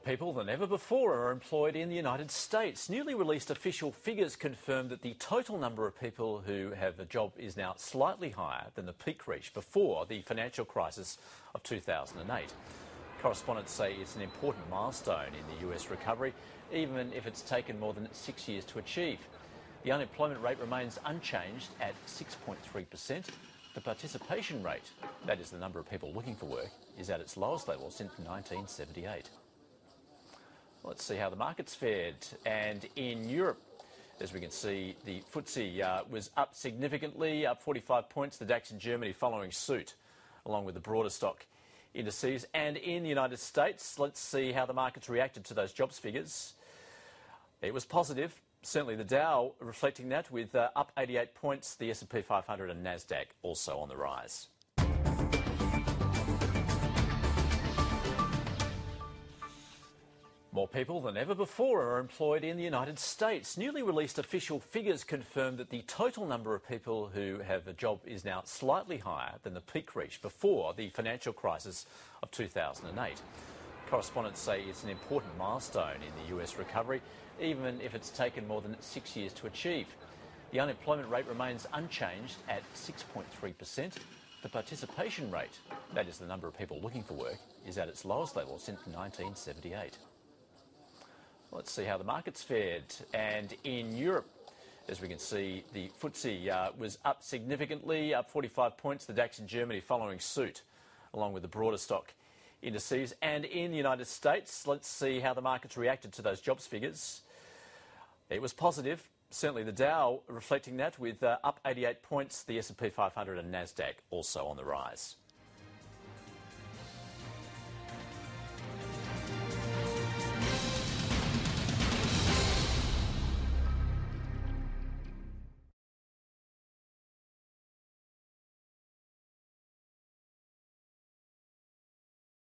More people than ever before are employed in the United States. Newly released official figures confirm that the total number of people who have a job is now slightly higher than the peak reached before the financial crisis of 2008. Correspondents say it's an important milestone in the US recovery, even if it's taken more than 6 years to achieve. The unemployment rate remains unchanged at 6.3%. The participation rate, that is the number of people looking for work, is at its lowest level since 1978. Let's see how the markets fared. And in Europe, as we can see, the FTSE was up significantly, up 45 points. The DAX in Germany following suit, along with the broader stock indices. And in the United States, let's see how the markets reacted to those jobs figures. It was positive. Certainly the Dow reflecting that, with up 88 points. The S&P 500 and Nasdaq also on the rise. More people than ever before are employed in the United States. Newly released official figures confirm that the total number of people who have a job is now slightly higher than the peak reached before the financial crisis of 2008. Correspondents say it's an important milestone in the US recovery, even if it's taken more than 6 years to achieve. The unemployment rate remains unchanged at 6.3%. The participation rate, that is the number of people looking for work, is at its lowest level since 1978. Let's see how the markets fared. And in Europe, as we can see, the FTSE was up significantly, up 45 points. The DAX in Germany following suit, along with the broader stock indices. And in the United States, let's see how the markets reacted to those jobs figures. It was positive. Certainly the Dow reflecting that, with up 88 points. The S&P 500 and Nasdaq also on the rise.